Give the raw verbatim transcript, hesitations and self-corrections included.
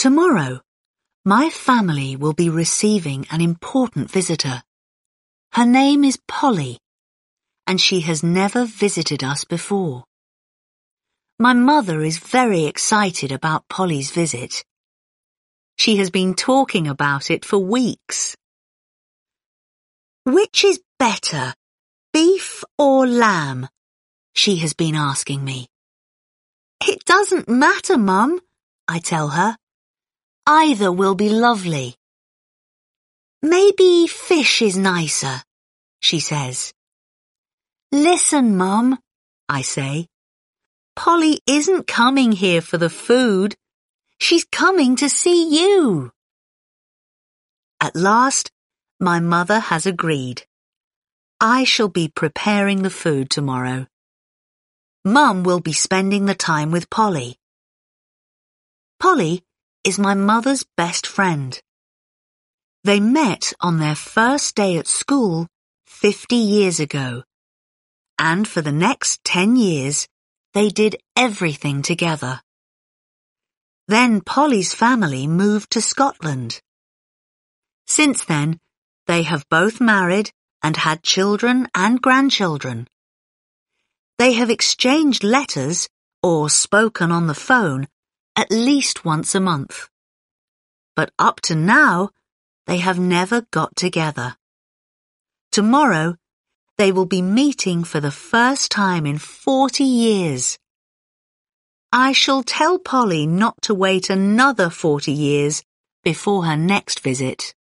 Tomorrow, my family will be receiving an important visitor. Her name is Polly, and she has never visited us before. My mother is very excited about Polly's visit. She has been talking about it for weeks. Which is better, beef or lamb? She has been asking me. It doesn't matter, Mum, I tell her. Either will be lovely. Maybe fish is nicer, she says. Listen, Mum, I say. Polly isn't coming here for the food. She's coming to see you. At last, my mother has agreed. I shall be preparing the food tomorrow. Mum will be spending the time with Polly. Polly is my mother's best friend. They met on their first day at school fifty years ago, and for the next ten years, they did everything together. Then Polly's family moved to Scotland. Since then, they have both married and had children and grandchildren. They have exchanged letters or spoken on the phone at least once a month. But up to now, they have never got together. Tomorrow, they will be meeting for the first time in forty years. I shall tell Polly not to wait another forty years before her next visit.